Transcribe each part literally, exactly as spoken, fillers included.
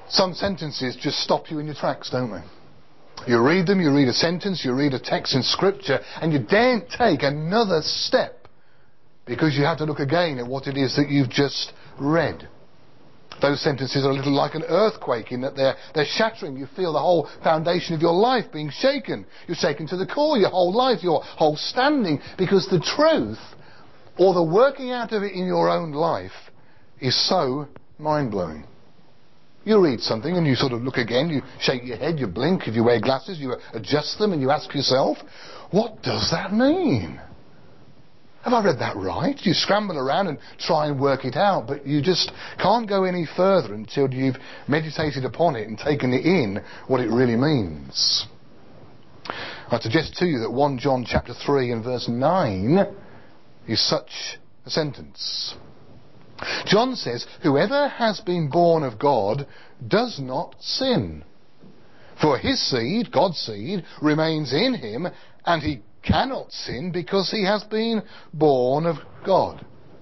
Some sentences just stop you in your tracks, don't they? You read them, you read a sentence, you read a text in Scripture, and you daren't take another step because you have to look again at what it is that you've just read. Those sentences are a little like an earthquake in that they're, they're shattering. You feel the whole foundation of your life being shaken. You're shaken to the core, your whole life, your whole standing, because the truth, or the working out of it in your own life, is so mind-blowing. You read something and you sort of look again, you shake your head, you blink. If you wear glasses, you adjust them and you ask yourself, what does that mean? Have I read that right? You scramble around and try and work it out, but you just can't go any further until you've meditated upon it and taken it in what it really means. I suggest to you that First John chapter three and verse nine is such a sentence. John says, whoever has been born of God does not sin. For his seed, God's seed, remains in him, and he cannot sin because he has been born of God.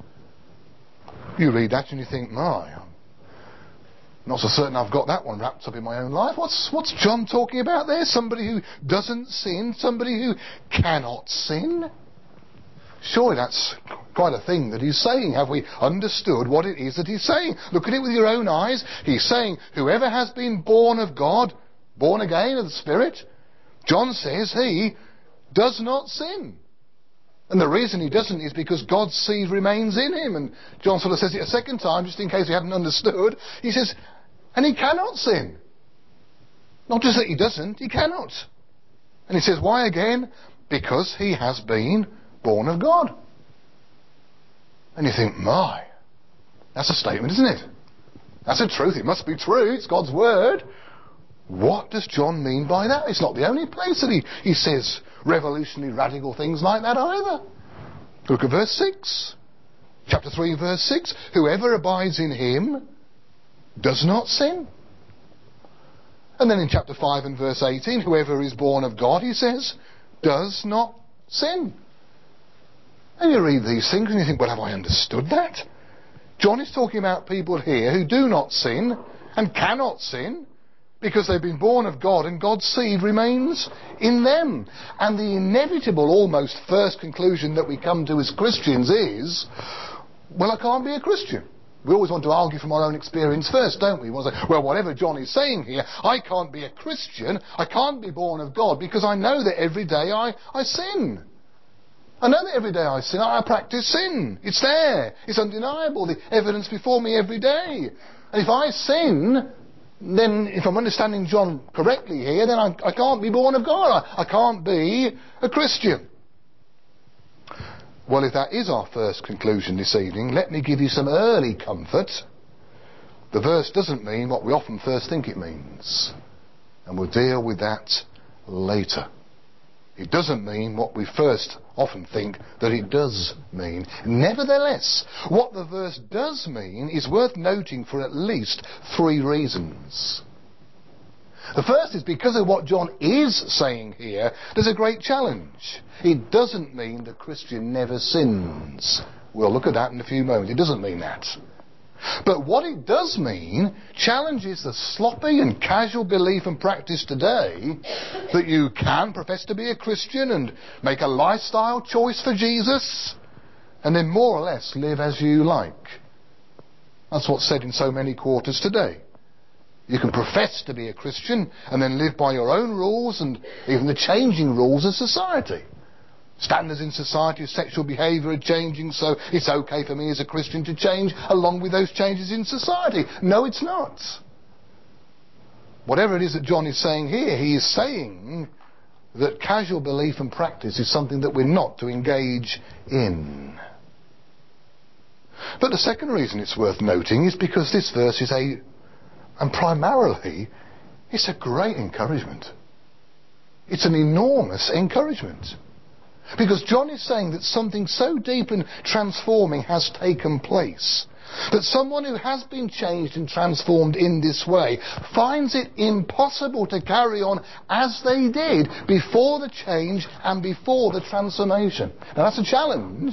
You read that and you think, my, I'm not so certain I've got that one wrapped up in my own life. What's, what's John talking about there? Somebody who doesn't sin? Somebody who cannot sin? Surely that's quite a thing that he's saying. Have we understood what it is that he's saying? Look at it with your own eyes. He's saying, whoever has been born of God, born again of the Spirit, John says he does not sin. And the reason he doesn't is because God's seed remains in him. And John sort of says it a second time, just in case we hadn't understood. He says, and he cannot sin. Not just that he doesn't, he cannot. And he says, why again? Because he has been born of God. And you think, my, that's a statement, isn't it? That's a truth. It must be true. It's God's word. What does John mean by that? It's not the only place that he, he says revolutionary, radical things like that either. Look at verse six. Chapter three, verse six. Whoever abides in him does not sin. And then in chapter five and verse eighteen, whoever is born of God, he says, does not sin. And you read these things and you think, well, have I understood that? John is talking about people here who do not sin and cannot sin because they've been born of God and God's seed remains in them. And the inevitable, almost first conclusion that we come to as Christians is, well, I can't be a Christian. We always want to argue from our own experience first, don't we? We want to say, well, whatever John is saying here, I can't be a Christian, I can't be born of God because I know that every day I, I sin. I know that every day I sin, I practice sin. It's there. It's undeniable. The evidence before me every day. And if I sin, then if I'm understanding John correctly here, then I, I can't be born of God. I, I can't be a Christian. Well, if that is our first conclusion this evening, let me give you some early comfort. The verse doesn't mean what we often first think it means. And we'll deal with that later. It doesn't mean what we first often think that it does mean. Nevertheless, what the verse does mean is worth noting for at least three reasons. The first is because of what John is saying here, there's a great challenge. It doesn't mean the Christian never sins. We'll look at that in a few moments. It doesn't mean that. But what it does mean challenges the sloppy and casual belief and practice today that you can profess to be a Christian and make a lifestyle choice for Jesus and then more or less live as you like. That's what's said in so many quarters today. You can profess to be a Christian and then live by your own rules and even the changing rules of society. Standards in society of sexual behaviour are changing, so it's okay for me as a Christian to change along with those changes in society. No, it's not. Whatever it is that John is saying here, he is saying that casual belief and practice is something that we're not to engage in. But the second reason it's worth noting is because this verse is a, and primarily, it's a great encouragement. It's an enormous encouragement. Because John is saying that something so deep and transforming has taken place. That someone who has been changed and transformed in this way finds it impossible to carry on as they did before the change and before the transformation. Now that's a challenge,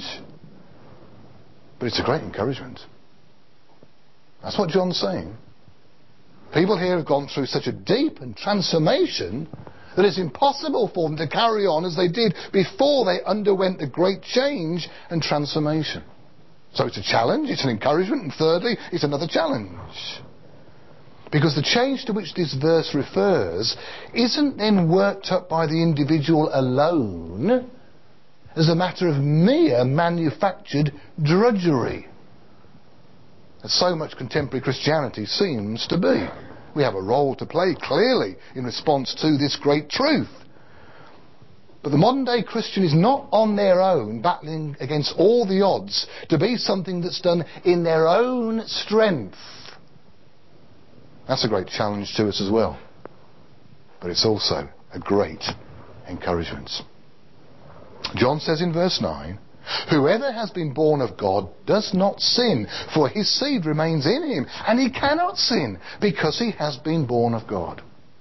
but it's a great encouragement. That's what John's saying. People here have gone through such a deep and transformation that it's impossible for them to carry on as they did before they underwent the great change and transformation. So it's a challenge, it's an encouragement, and thirdly, it's another challenge. Because the change to which this verse refers isn't then worked up by the individual alone as a matter of mere manufactured drudgery. As so much contemporary Christianity seems to be. We have a role to play, clearly, in response to this great truth. But the modern day Christian is not on their own, battling against all the odds to be something that's done in their own strength. That's a great challenge to us as well. But it's also a great encouragement. John says in verse nine, whoever has been born of God does not sin, for his seed remains in him, and he cannot sin because he has been born of God.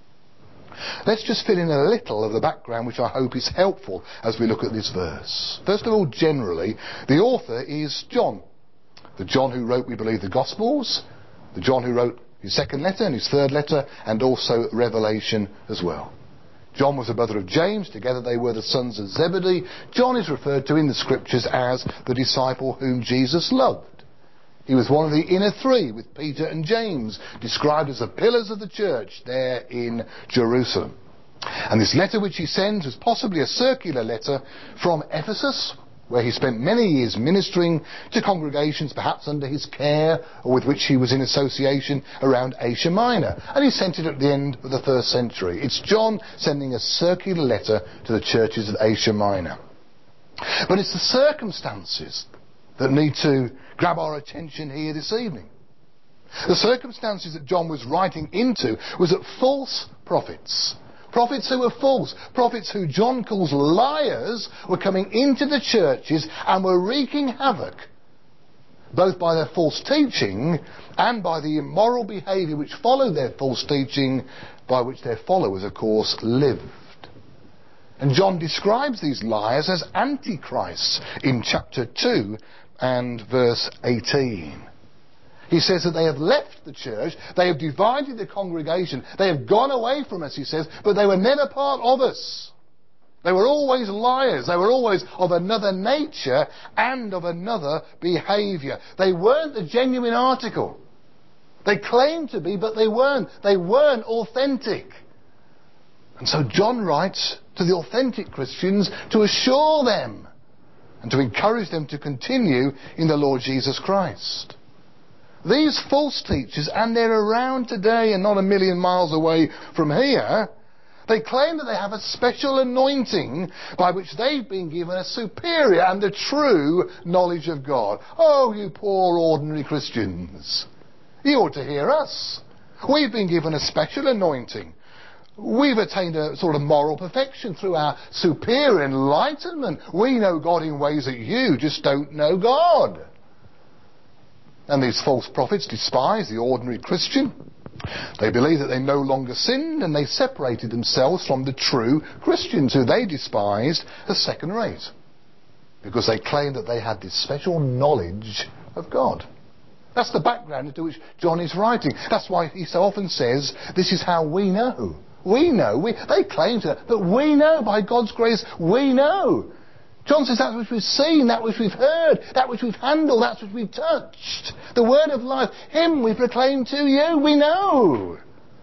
Let's just fill in a little of the background which I hope is helpful as we look at this verse. First of all, generally, the author is John. The John who wrote, we believe, the Gospels, the John who wrote his second letter and his third letter, and also Revelation as well. John was a brother of James. Together they were the sons of Zebedee. John is referred to in the scriptures as the disciple whom Jesus loved. He was one of the inner three with Peter and James, described as the pillars of the church there in Jerusalem. And this letter which he sends was possibly a circular letter from Ephesus, where he spent many years ministering to congregations perhaps under his care or with which he was in association around Asia Minor. And he sent it at the end of the first century. It's John sending a circular letter to the churches of Asia Minor. But it's the circumstances that need to grab our attention here this evening. The circumstances that John was writing into was that false prophets, prophets who were false, prophets who John calls liars, were coming into the churches and were wreaking havoc, both by their false teaching and by the immoral behaviour which followed their false teaching, by which their followers, of course, lived. And John describes these liars as antichrists in chapter two and verse eighteen. He says that they have left the church, they have divided the congregation, they have gone away from us, he says, but they were never part of us. They were always liars, they were always of another nature and of another behaviour. They weren't the genuine article. They claimed to be, but they weren't. They weren't authentic. And so John writes to the authentic Christians to assure them and to encourage them to continue in the Lord Jesus Christ. These false teachers, and they're around today and not a million miles away from here, they claim that they have a special anointing by which they've been given a superior and a true knowledge of God. Oh, you poor ordinary Christians. You ought to hear us. We've been given a special anointing. We've attained a sort of moral perfection through our superior enlightenment. We know God in ways that you just don't know God. And these false prophets despise the ordinary Christian. They believe that they no longer sinned, and they separated themselves from the true Christians, who they despised as second rate, because they claimed that they had this special knowledge of God. That's the background into which John is writing. That's why he so often says, this is how we know. We know. We, they claim to, but we know, by God's grace, we know. John says that which we've seen, that which we've heard, that which we've handled, that which we've touched. The word of life, him we proclaim to you, we know.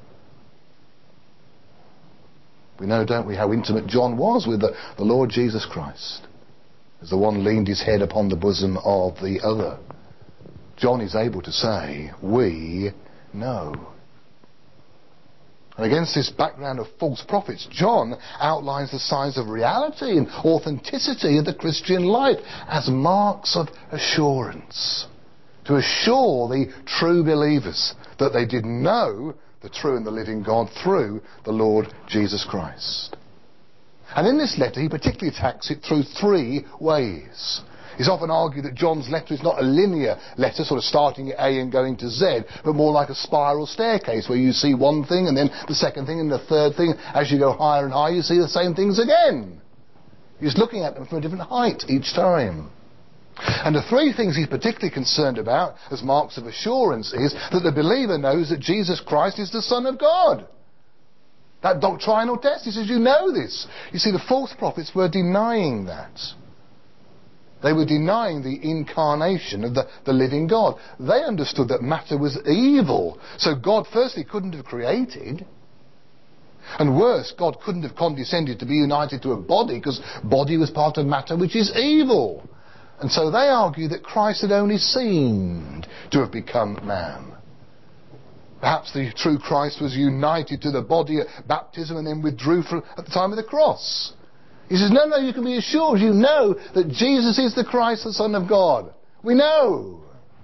We know, don't we, how intimate John was with the, the Lord Jesus Christ, as the one leaned his head upon the bosom of the other. John is able to say, we know. And against this background of false prophets, John outlines the signs of reality and authenticity of the Christian life as marks of assurance, to assure the true believers that they did know the true and the living God through the Lord Jesus Christ. And in this letter he particularly attacks it through three ways. It's often argued that John's letter is not a linear letter, sort of starting at A and going to Z, but more like a spiral staircase where you see one thing and then the second thing and the third thing. As you go higher and higher, you see the same things again. You're just looking at them from a different height each time. And the three things he's particularly concerned about as marks of assurance is that the believer knows that Jesus Christ is the Son of God. That doctrinal test, he says, you know this. You see, the false prophets were denying that. They were denying the incarnation of the, the living God. They understood that matter was evil. So God firstly couldn't have created. And worse, God couldn't have condescended to be united to a body, because body was part of matter which is evil. And so they argue that Christ had only seemed to have become man. Perhaps the true Christ was united to the body at baptism and then withdrew from, at the time of the cross. He says, no, no, you can be assured. You know that Jesus is the Christ, the Son of God. We know.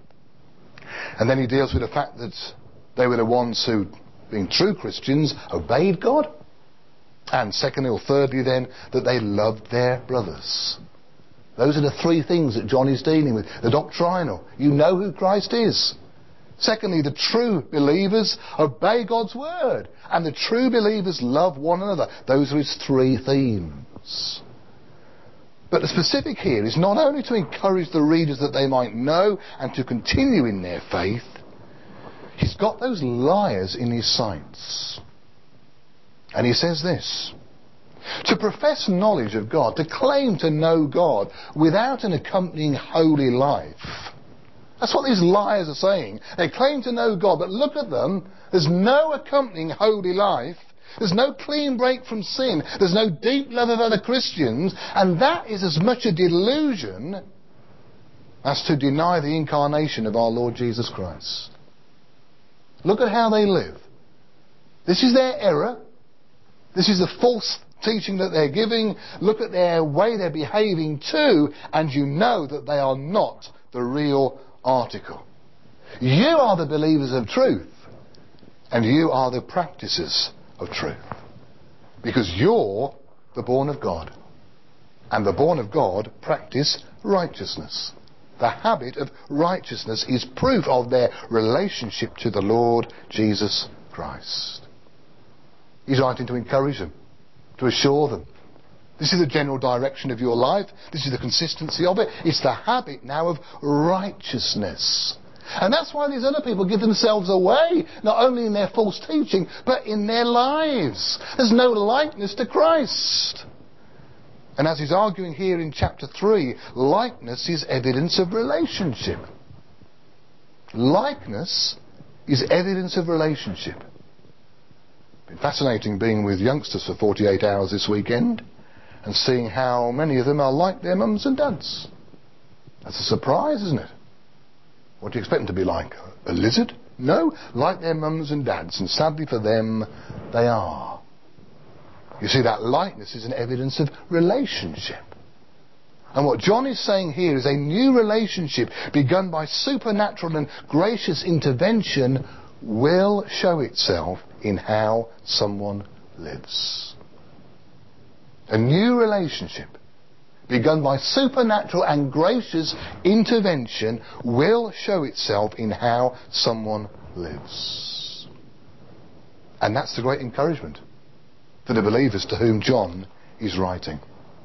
And then he deals with the fact that they were the ones who, being true Christians, obeyed God. And secondly or thirdly then, that they loved their brothers. Those are the three things that John is dealing with. The doctrinal. You know who Christ is. Secondly, the true believers obey God's word. And the true believers love one another. Those are his three themes. But the specific here is not only to encourage the readers that they might know and to continue in their faith. He's got those liars in his sights. And he says this. To profess knowledge of God, to claim to know God without an accompanying holy life. That's what these liars are saying. They claim to know God, but look at them. There's no accompanying holy life. There's no clean break from sin. There's no deep love of other Christians. And that is as much a delusion as to deny the incarnation of our Lord Jesus Christ. Look at how they live. This is their error. This is the false teaching that they're giving. Look at their way they're behaving too, and you know that they are not the real article. You are the believers of truth, and you are the practices of truth, because you're the born of God, and the born of God practice righteousness. The habit of righteousness is proof of their relationship to the Lord Jesus Christ. He's writing to encourage them, to assure them. This is the general direction of your life. This is the consistency of it. It's the habit now of righteousness. And that's why these other people give themselves away, not only in their false teaching, but in their lives. There's no likeness to Christ. And as he's arguing here in chapter three, likeness is evidence of relationship. Likeness is evidence of relationship. Been fascinating being with youngsters for forty-eight hours this weekend and seeing how many of them are like their mums and dads. That's a surprise, isn't it? What do you expect them to be like? A lizard? No, like their mums and dads, and sadly for them, they are. You see, that likeness is an evidence of relationship. And what John is saying here is a new relationship begun by supernatural and gracious intervention will show itself in how someone lives. A new relationship begun by supernatural and gracious intervention will show itself in how someone lives. And that's the great encouragement for the believers to whom John is writing.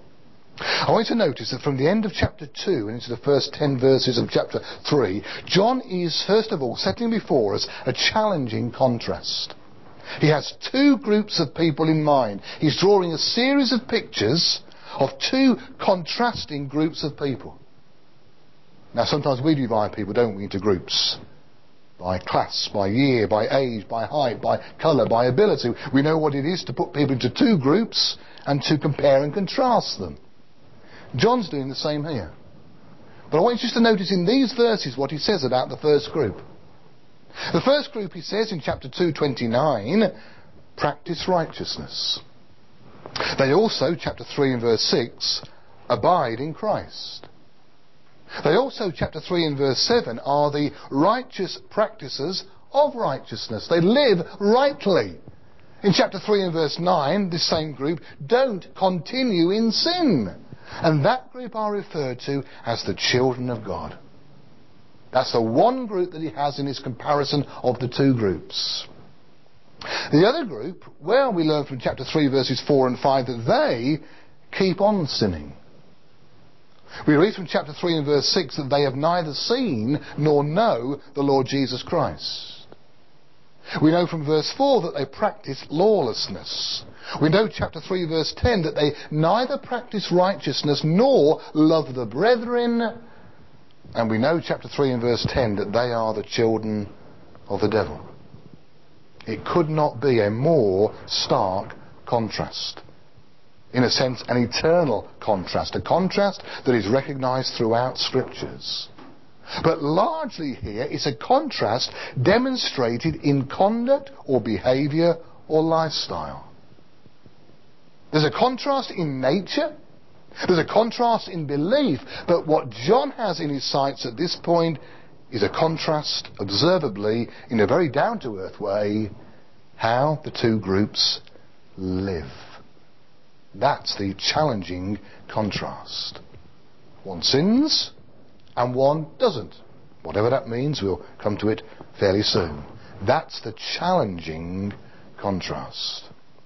I want you to notice that from the end of chapter two and into the first ten verses of chapter three, John is first of all setting before us a challenging contrast. He has two groups of people in mind. He's drawing a series of pictures of two contrasting groups of people. Now sometimes we divide people, don't we, into groups. By class, by year, by age, by height, by colour, by ability. We know what it is to put people into two groups and to compare and contrast them. John's doing the same here. But I want you just to notice in these verses what he says about the first group. The first group, he says in chapter two twenty-nine, practice righteousness. They also, chapter three and verse six, abide in Christ. They also, chapter three and verse seven, are the righteous practices of righteousness. They live rightly. In chapter three and verse nine, this same group don't continue in sin. And that group are referred to as the children of God. That's the one group that he has in his comparison of the two groups. The other group, well, we learn from chapter three verses four and five that they keep on sinning. We read from chapter three and verse six that they have neither seen nor know the Lord Jesus Christ. We know from verse four that they practice lawlessness. We know chapter three verse ten that they neither practice righteousness nor love the brethren. And we know chapter three and verse ten that they are the children of the devil. It could not be a more stark contrast. In a sense, an eternal contrast. A contrast that is recognised throughout Scriptures. But largely here, it's a contrast demonstrated in conduct or behaviour or lifestyle. There's a contrast in nature. There's a contrast in belief. But what John has in his sights at this point is a contrast, observably, in a very down-to-earth way, how the two groups live. That's the challenging contrast. One sins and one doesn't. Whatever that means, we'll come to it fairly soon. That's the challenging contrast.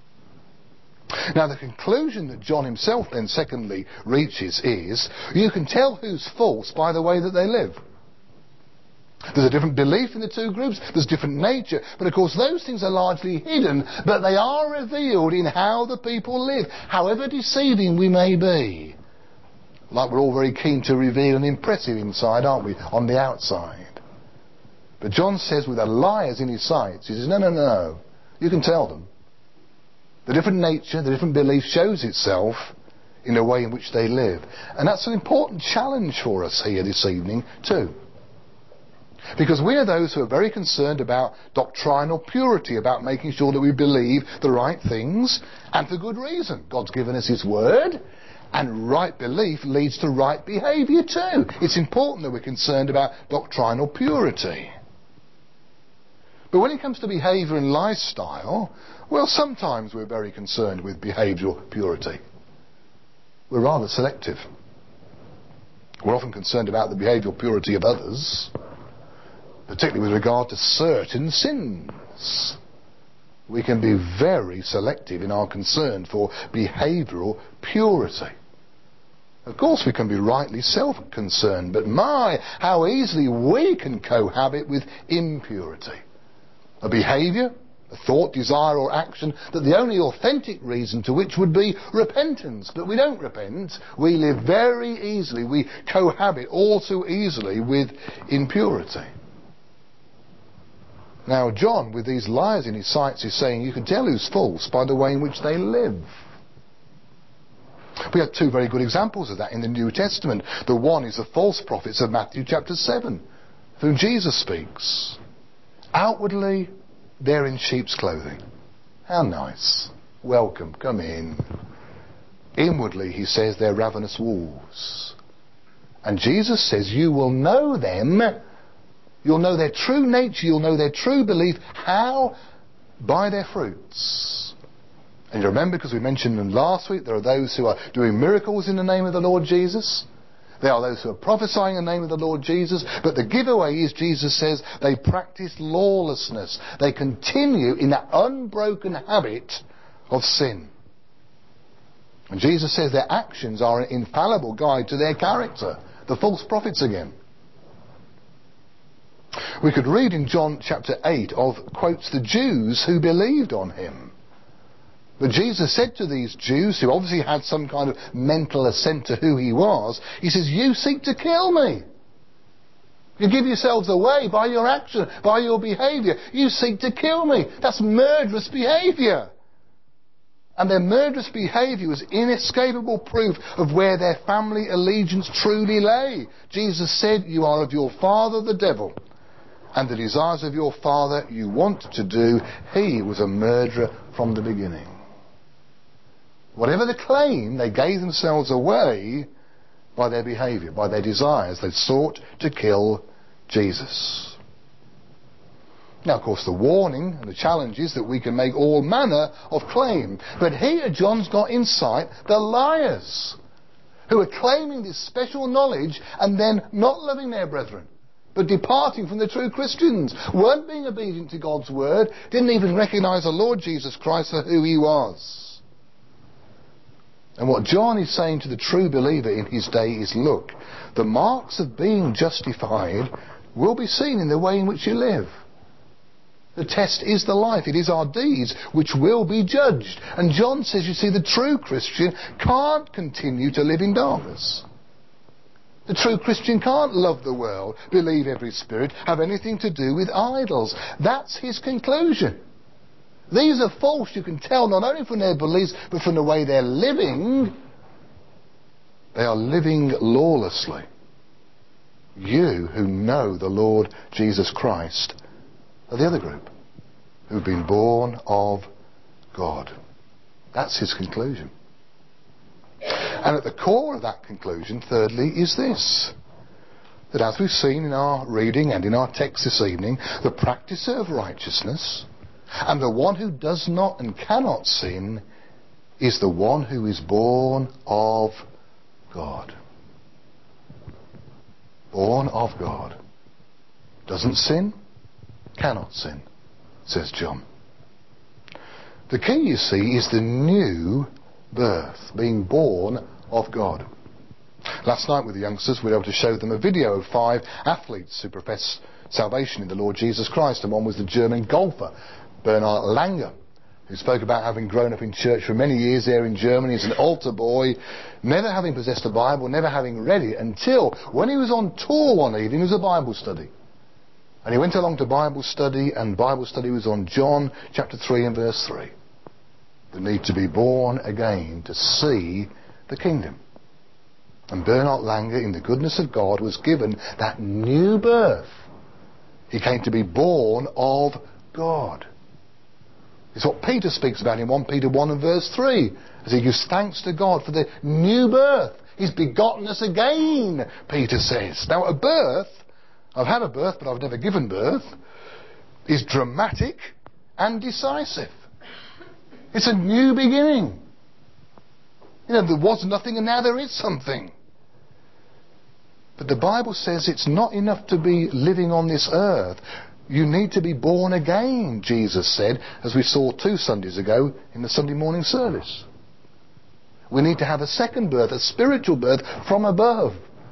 Now, the conclusion that John himself then secondly reaches is, you can tell who's false by the way that they live. There's a different belief in the two groups, there's different nature, but of course those things are largely hidden, but they are revealed in how the people live, however deceiving we may be. Like we're all very keen to reveal an impressive inside, aren't we, on the outside. But John says with the liars in his sights, he says, no, no, no, you can tell them. The different nature, the different belief shows itself in the way in which they live. And that's an important challenge for us here this evening too. Because we are those who are very concerned about doctrinal purity, about making sure that we believe the right things, and for good reason. God's given us His Word, and right belief leads to right behaviour too. It's important that we're concerned about doctrinal purity. But when it comes to behaviour and lifestyle, well, sometimes we're very concerned with behavioural purity. We're rather selective. We're often concerned about the behavioural purity of others, particularly with regard to certain sins. We can be very selective in our concern for behavioural purity. Of course we can be rightly self-concerned, but my, how easily we can cohabit with impurity. A behaviour, a thought, desire or action that the only authentic reason to which would be repentance. But we don't repent. We live very easily. We cohabit all too easily with impurity. Now John, with these liars in his sights, is saying you can tell who's false by the way in which they live. We have two very good examples of that in the New Testament. The one is the false prophets of Matthew chapter seven, of whom Jesus speaks. Outwardly, they're in sheep's clothing. How nice. Welcome, come in. Inwardly, he says, they're ravenous wolves. And Jesus says, you will know them. You'll know their true nature. You'll know their true belief. How? By their fruits. And you remember, because we mentioned them last week, there are those who are doing miracles in the name of the Lord Jesus. There are those who are prophesying in the name of the Lord Jesus. But the giveaway is, Jesus says, they practice lawlessness. They continue in that unbroken habit of sin. And Jesus says their actions are an infallible guide to their character. The false prophets again. We could read in John chapter eight of, quotes, the Jews who believed on him. But Jesus said to these Jews, who obviously had some kind of mental assent to who he was, he says, you seek to kill me. You give yourselves away by your action, by your behaviour. You seek to kill me. That's murderous behaviour. And their murderous behaviour was inescapable proof of where their family allegiance truly lay. Jesus said, you are of your father the devil, and the desires of your father you want to do. He was a murderer from the beginning. Whatever the claim, they gave themselves away by their behaviour, by their desires. They sought to kill Jesus. Now, of course, the warning and the challenge is that we can make all manner of claim. But here John's got in sight the liars who are claiming this special knowledge and then not loving their brethren, but departing from the true Christians, weren't being obedient to God's word, didn't even recognise the Lord Jesus Christ for who he was. And what John is saying to the true believer in his day is, look, the marks of being justified will be seen in the way in which you live. The test is the life. It is our deeds which will be judged. And John says, you see, the true Christian can't continue to live in darkness. The true Christian can't love the world, believe every spirit, have anything to do with idols. That's his conclusion. These are false, you can tell, not only from their beliefs, but from the way they're living. They are living lawlessly. You who know the Lord Jesus Christ are the other group, who've been born of God. That's his conclusion. And at the core of that conclusion, thirdly, is this: that as we've seen in our reading and in our text this evening, the practicer of righteousness and the one who does not and cannot sin is the one who is born of God. Born of God. Doesn't sin, cannot sin, says John. The key, you see, is the new birth, being born of God. Last night with the youngsters, we were able to show them a video of five athletes who profess salvation in the Lord Jesus Christ, and one was the German golfer, Bernhard Langer, who spoke about having grown up in church for many years there in Germany as an altar boy, never having possessed a Bible, never having read it, until when he was on tour one evening, it was a Bible study. And he went along to Bible study, and Bible study was on John chapter three and verse three. The need to be born again to see the kingdom. And Bernhard Langer, in the goodness of God, was given that new birth. He came to be born of God. It's what Peter speaks about in First Peter one and verse three, as he gives thanks to God for the new birth. He's begotten us again, Peter says. Now, a birth, I've had a birth, but I've never given birth, is dramatic and decisive. It's a new beginning. You know, there was nothing and now there is something. But the Bible says it's not enough to be living on this earth. You need to be born again, Jesus said, as we saw two Sundays ago in the Sunday morning service. We need to have a second birth, a spiritual birth from above.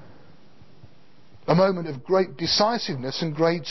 A moment of great decisiveness and great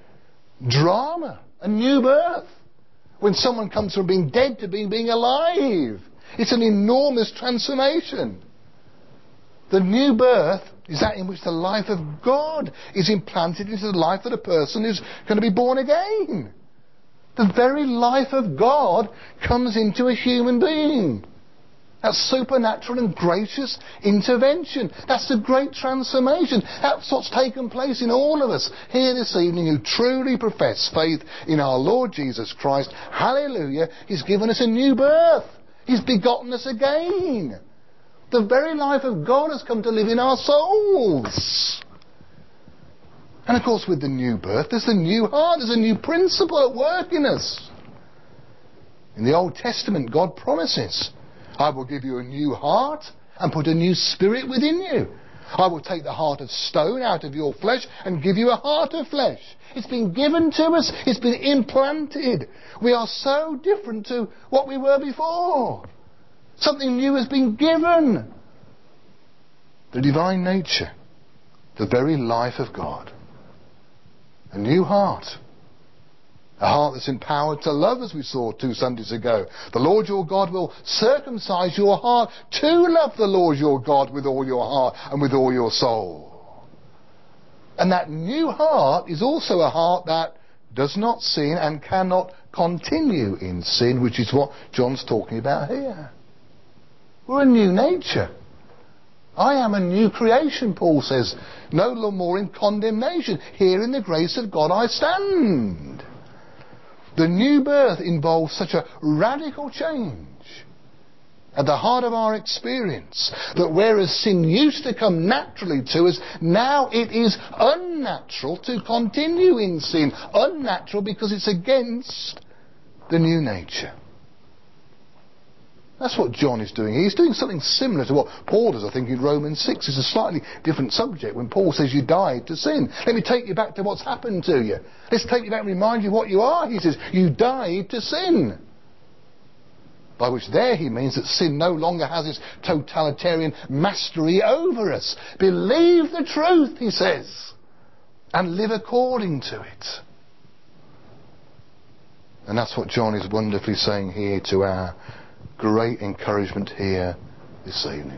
drama. A new birth. When someone comes from being dead to being, being alive. It's an enormous transformation. The new birth is that in which the life of God is implanted into the life of the person who's going to be born again. The very life of God comes into a human being. That's supernatural and gracious intervention. That's the great transformation. That's what's taken place in all of us here this evening who truly profess faith in our Lord Jesus Christ. Hallelujah. He's given us a new birth. He's begotten us again. The very life of God has come to live in our souls. And of course with the new birth, there's the new heart. There's a new principle at work in us. In the Old Testament, God promises, I will give you a new heart and put a new spirit within you. I will take the heart of stone out of your flesh and give you a heart of flesh. It's been given to us. It's been implanted. We are so different to what we were before. Something new has been given. The divine nature. The very life of God. A new heart. A heart that's empowered to love, as we saw two Sundays ago. The Lord your God will circumcise your heart to love the Lord your God with all your heart and with all your soul. And that new heart is also a heart that does not sin and cannot continue in sin, which is what John's talking about here. We're a new nature. I am a new creation, Paul says. No more in condemnation. Here in the grace of God I stand. The new birth involves such a radical change at the heart of our experience that whereas sin used to come naturally to us, now it is unnatural to continue in sin. Unnatural because it's against the new nature. That's what John is doing. He's doing something similar to what Paul does, I think, in Romans six. It's a slightly different subject when Paul says you died to sin. Let me take you back to what's happened to you. Let's take you back and remind you what you are. He says, you died to sin. By which there he means that sin no longer has its totalitarian mastery over us. Believe the truth, he says, and live according to it. And that's what John is wonderfully saying here to our great encouragement here this evening.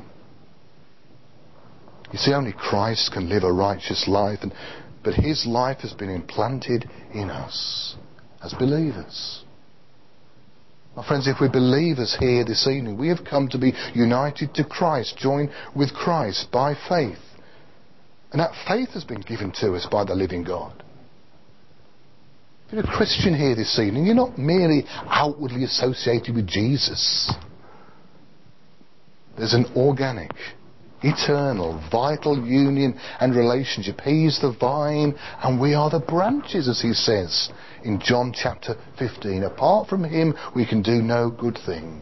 You see, only Christ can live a righteous life, and, but his life has been implanted in us as believers. My friends, if we're believers here this evening, we have come to be united to Christ, joined with Christ by faith. And that faith has been given to us by the living God. If you're a Christian here this evening, you're not merely outwardly associated with Jesus. There's an organic, eternal, vital union and relationship. He's the vine and we are the branches, as he says in John chapter fifteen. Apart from him we can do no good thing.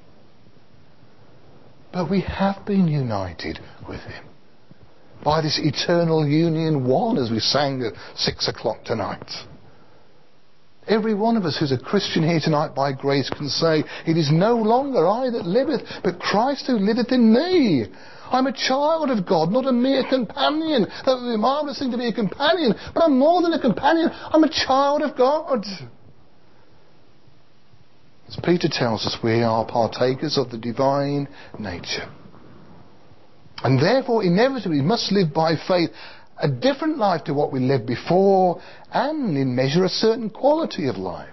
But we have been united with him by this eternal union one, as we sang at six o'clock tonight. Every one of us who's a Christian here tonight by grace can say, it is no longer I that liveth, but Christ who liveth in me. I'm a child of God, not a mere companion. That would be a marvellous thing to be a companion, but I'm more than a companion. I'm a child of God. As Peter tells us, we are partakers of the divine nature. And therefore, inevitably, must live by faith a different life to what we lived before, and in measure a certain quality of life.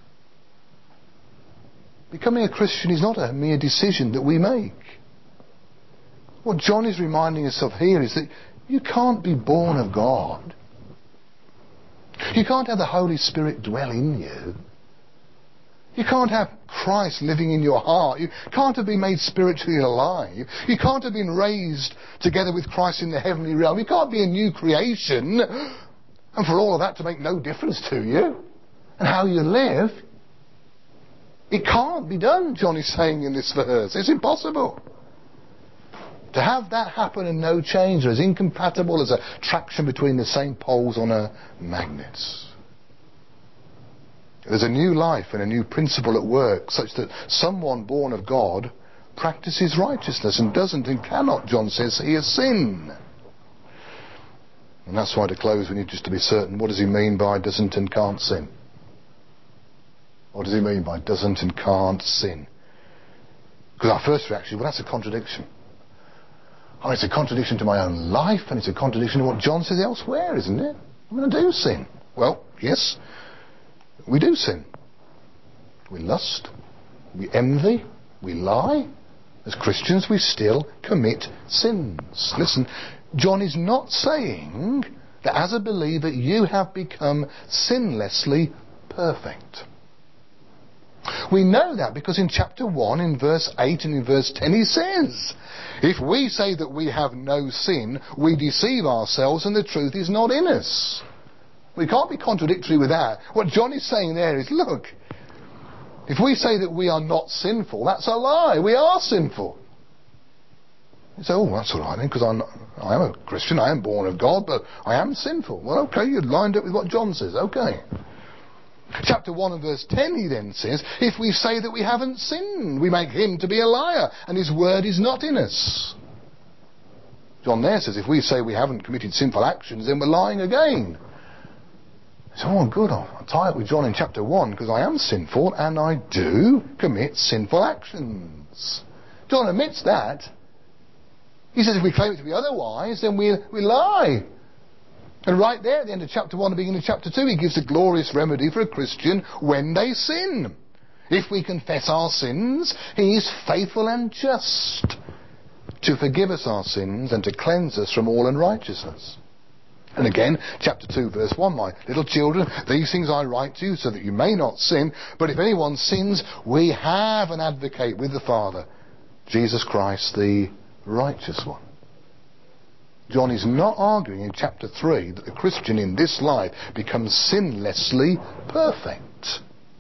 Becoming a Christian is not a mere decision that we make. What John is reminding us of here is that you can't be born of God. You can't have the Holy Spirit dwell in you. You can't have Christ living in your heart. You can't have been made spiritually alive. You can't have been raised together with Christ in the heavenly realm. You can't be a new creation. And for all of that to make no difference to you and how you live, it can't be done, John is saying in this verse. It's impossible. To have that happen and no change is incompatible as a traction between the same poles on a magnet. There's a new life and a new principle at work, such that someone born of God practices righteousness and doesn't and cannot, John says, he has sinned. And that's why to close we need just to be certain, what does he mean by doesn't and can't sin? What does he mean by doesn't and can't sin? Because our first reaction, well, that's a contradiction. I mean, it's a contradiction to my own life, and it's a contradiction to what John says elsewhere, isn't it? I mean, I do sin. Well, yes, we do sin. We lust, we envy, we lie. As Christians, we still commit sins. Listen, John is not saying that as a believer you have become sinlessly perfect. We know that because in chapter one, in verse eight and in verse ten, he says, if we say that we have no sin, we deceive ourselves and the truth is not in us. We can't be contradictory with that. What John is saying there is, look, if we say that we are not sinful, that's a lie. We are sinful. You say, oh, that's all right then, because I'm not, I am a Christian, I am born of God, but I am sinful. Well, okay, you've lined up with what John says. Okay. Chapter one and verse ten, he then says, if we say that we haven't sinned, we make him to be a liar, and his word is not in us. John there says, if we say we haven't committed sinful actions, then we're lying again. So, oh, good, I'll tie up with John in chapter one, because I am sinful, and I do commit sinful actions. John admits that. He says if we claim it to be otherwise, then we, we lie. And right there at the end of chapter one and beginning of chapter two, he gives a glorious remedy for a Christian when they sin. If we confess our sins, he is faithful and just to forgive us our sins and to cleanse us from all unrighteousness. And again, chapter two, verse one, my little children, these things I write to you so that you may not sin. But if anyone sins, we have an advocate with the Father, Jesus Christ, the righteous one. John is not arguing in chapter three that the Christian in this life becomes sinlessly perfect.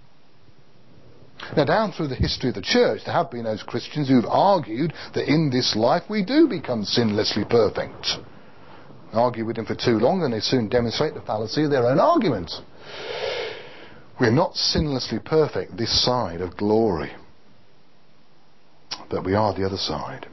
Now, down through the history of the church, there have been those Christians who've argued that in this life we do become sinlessly perfect. Argue with them for too long and they soon demonstrate the fallacy of their own argument. We're not sinlessly perfect this side of glory. but we are the other side.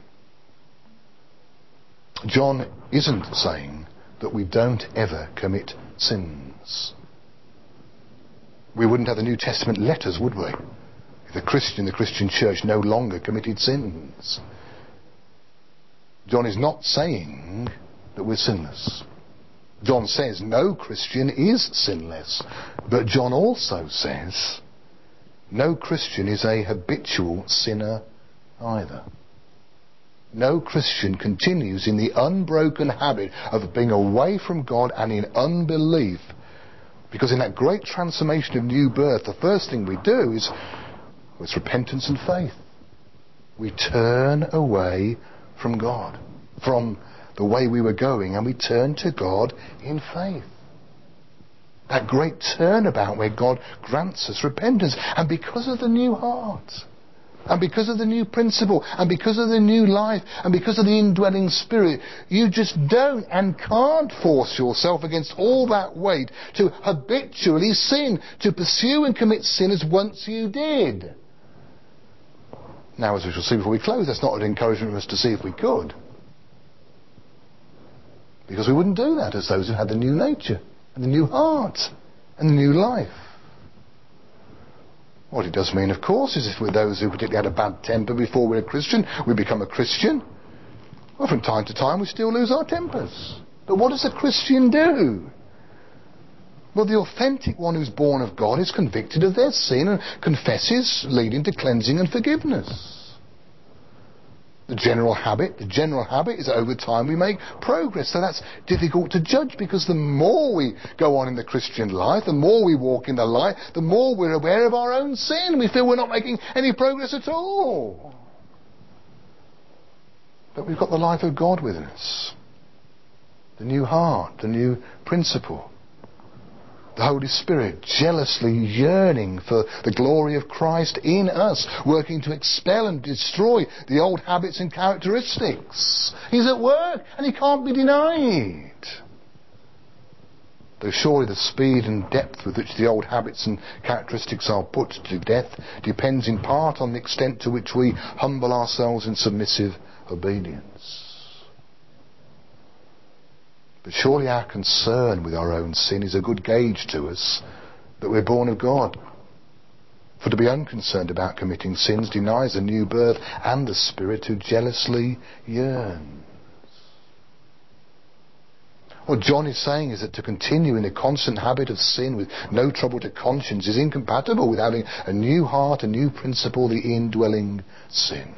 John isn't saying that we don't ever commit sins. We wouldn't have the New Testament letters, would we? If the Christian, the Christian church no longer committed sins. John is not saying that we're sinless. John says no Christian is sinless. But John also says no Christian is a habitual sinner either. No Christian continues in the unbroken habit of being away from God and in unbelief. Because in that great transformation of new birth, the first thing we do is well, it's repentance and faith. We turn away from God, from the way we were going, and we turn to God in faith. That great turnabout where God grants us repentance. And because of the new heart, and because of the new principle, and because of the new life, and because of the indwelling Spirit, you just don't and can't force yourself against all that weight to habitually sin, to pursue and commit sin as once you did. Now, as we shall see before we close, that's not an encouragement for us to see if we could. Because we wouldn't do that as those who had the new nature, and the new heart, and the new life. What it does mean, of course, is if we're those who particularly had a bad temper before we're a Christian, we become a Christian. Well, from time to time we still lose our tempers. But what does a Christian do? Well, the authentic one who's born of God is convicted of their sin and confesses, leading to cleansing and forgiveness. The general habit, the general habit is that over time we make progress. So that's difficult to judge, because the more we go on in the Christian life, the more we walk in the light, the more we're aware of our own sin. We feel we're not making any progress at all. But we've got the life of God within us. The new heart, the new principle. The Holy Spirit jealously yearning for the glory of Christ in us, working to expel and destroy the old habits and characteristics. He's at work and he can't be denied. Though surely the speed and depth with which the old habits and characteristics are put to death depends in part on the extent to which we humble ourselves in submissive obedience. But surely our concern with our own sin is a good gauge to us that we're born of God. For to be unconcerned about committing sins denies a new birth and the Spirit who jealously yearns. What John is saying is that to continue in a constant habit of sin with no trouble to conscience is incompatible with having a new heart, a new principle, the indwelling sin.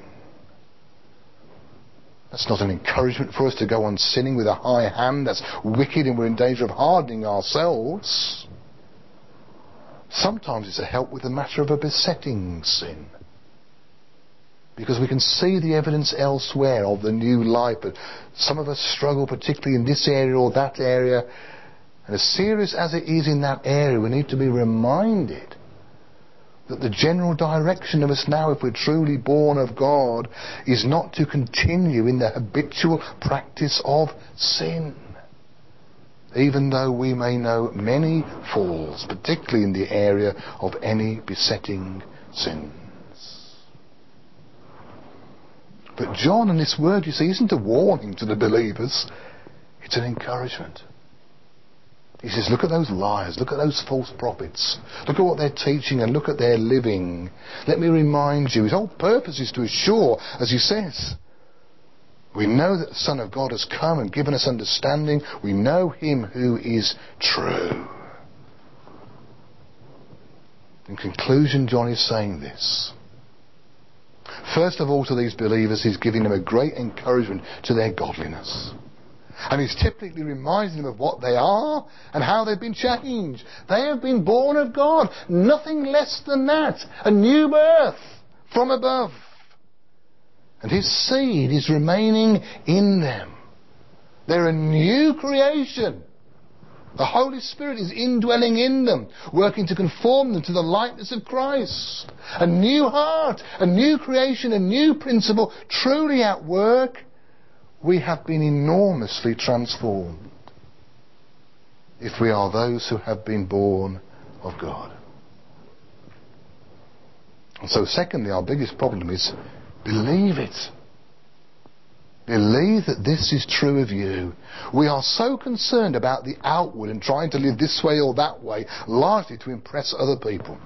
That's not an encouragement for us to go on sinning with a high hand. That's wicked and we're in danger of hardening ourselves. Sometimes it's a help with the matter of a besetting sin. Because we can see the evidence elsewhere of the new life. But some of us struggle particularly in this area or that area. And as serious as it is in that area, we need to be reminded that the general direction of us now, if we're truly born of God, is not to continue in the habitual practice of sin. Even though we may know many falls, particularly in the area of any besetting sins. But John, in this word, you see, isn't a warning to the believers. It's an encouragement. He says, look at those liars, look at those false prophets, look at what they're teaching and look at their living. Let me remind you, his whole purpose is to assure, as he says, we know that the Son of God has come and given us understanding. We know him who is true. In conclusion, John is saying this. First of all, to these believers, he's giving them a great encouragement to their godliness. And he's typically reminding them of what they are and how they've been changed. They have been born of God. Nothing less than that. A new birth from above. And his seed is remaining in them. They're a new creation. The Holy Spirit is indwelling in them, working to conform them to the likeness of Christ. A new heart, a new creation, a new principle, truly at work. We have been enormously transformed if we are those who have been born of God. And so secondly, our biggest problem is Believe it. Believe that this is true of you. We are so concerned about the outward and trying to live this way or that way, largely to impress other people.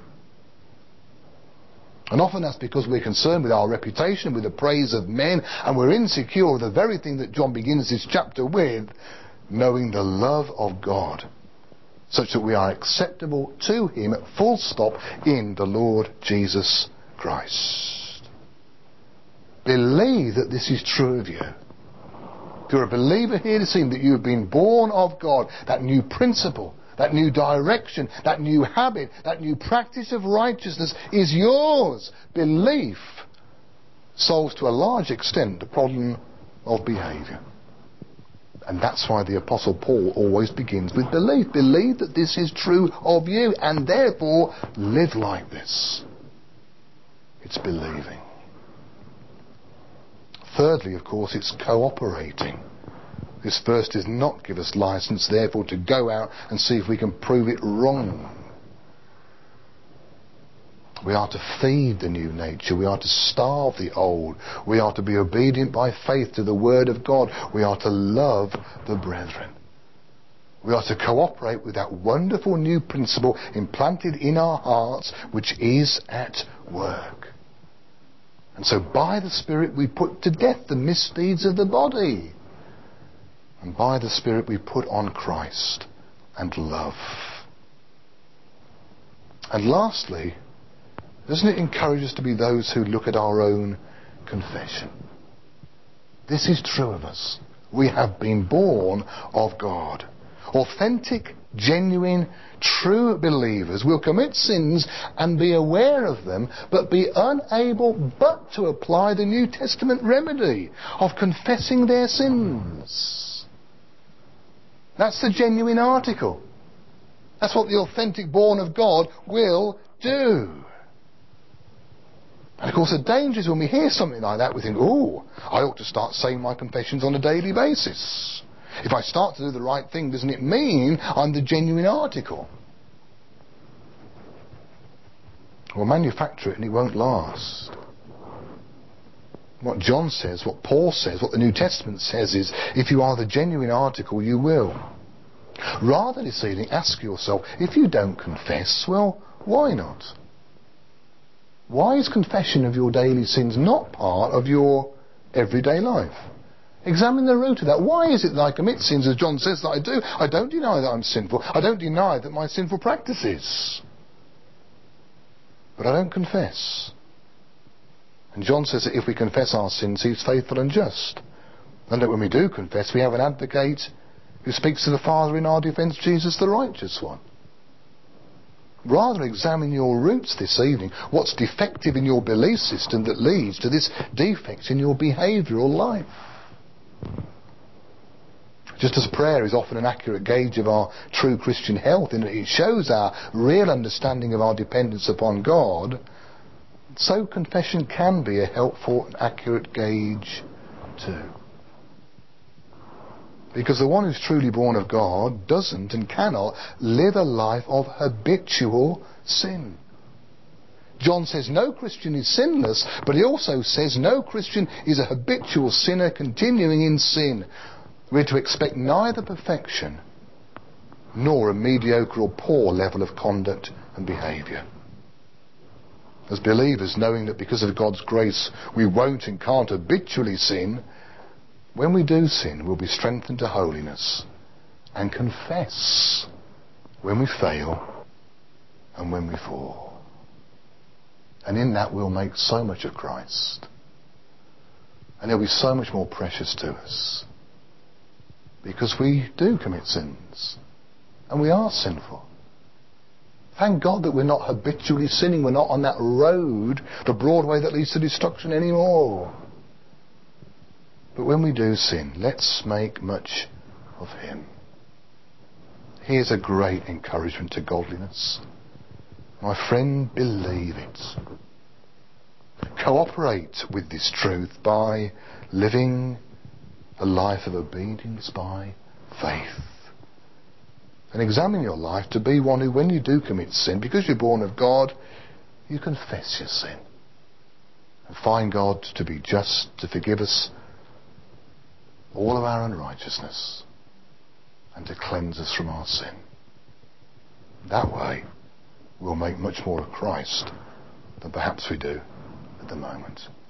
And often that's because we're concerned with our reputation, with the praise of men, and we're insecure of the very thing that John begins this chapter with, knowing the love of God, such that we are acceptable to him, full stop, in the Lord Jesus Christ. Believe that this is true of you. If you're a believer here this evening, that you have been born of God, that new principle, that new direction, that new habit, that new practice of righteousness is yours. Belief solves to a large extent the problem of behaviour. And that's why the Apostle Paul always begins with belief. Believe that this is true of you, and therefore live like this. It's believing. Thirdly, of course, it's cooperating. This verse does not give us license, therefore, to go out and see if we can prove it wrong. We are to feed the new nature. We are to starve the old. We are to be obedient by faith to the Word of God. We are to love the brethren. We are to cooperate with that wonderful new principle implanted in our hearts, which is at work. And so by the Spirit we put to death the misdeeds of the body. And by the Spirit we put on Christ and love. And lastly, doesn't it encourage us to be those who look at our own confession? This is true of us. We have been born of God. Authentic, genuine, true believers will commit sins and be aware of them, but be unable but to apply the New Testament remedy of confessing their sins. That's the genuine article. That's what the authentic born of God will do. And of course the danger is when we hear something like that, we think, oh, I ought to start saying my confessions on a daily basis. If I start to do the right thing, doesn't it mean I'm the genuine article? Well, manufacture it and it won't last. What John says, what Paul says, what the New Testament says is, if you are the genuine article, you will. Rather this evening, ask yourself, if you don't confess, well, why not? Why is confession of your daily sins not part of your everyday life? Examine the root of that. Why is it that I commit sins, as John says that I do? I don't deny that I'm sinful. I don't deny that my sinful practices. But I don't confess. And John says that if we confess our sins, he's faithful and just. And that when we do confess, we have an advocate who speaks to the Father in our defence, Jesus the righteous one. Rather examine your roots this evening. What's defective in your belief system that leads to this defect in your behavioural life? Just as prayer is often an accurate gauge of our true Christian health, in that it shows our real understanding of our dependence upon God, so confession can be a helpful and accurate gauge too. Because the one who's truly born of God doesn't and cannot live a life of habitual sin. John says no Christian is sinless, but he also says no Christian is a habitual sinner continuing in sin. We're to expect neither perfection nor a mediocre or poor level of conduct and behaviour. As believers, knowing that because of God's grace we won't and can't habitually sin, when we do sin we'll be strengthened to holiness and confess when we fail and when we fall. And in that we'll make so much of Christ. And he'll be so much more precious to us. Because we do commit sins. And we are sinful. Thank God that we're not habitually sinning. We're not on that road, the broad way that leads to destruction anymore. But when we do sin, let's make much of him. Here's a great encouragement to godliness. My friend, believe it. Cooperate with this truth by living a life of obedience by faith. And examine your life to be one who, when you do commit sin, because you're born of God, you confess your sin. and find God to be just, to forgive us all of our unrighteousness, and to cleanse us from our sin. That way, we'll make much more of Christ than perhaps we do at the moment.